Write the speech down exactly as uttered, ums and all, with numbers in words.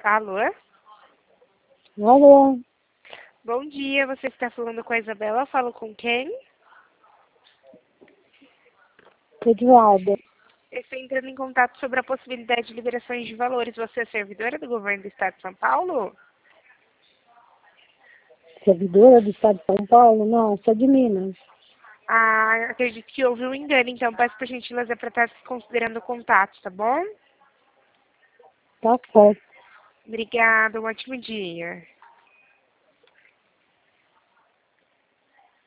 Alô? Alô, Bom dia, você está falando com a Isabela? Falo com quem? Eduarda. Eu estou entrando em contato sobre a possibilidade de liberações de valores. Você é servidora do governo do estado de São Paulo? Servidora do estado de São Paulo? Não, sou de Minas. Ah, acredito que houve um engano, então peço por gentileza para estar considerando o contato, tá bom? Tá certo. Obrigada, um ótimo dia.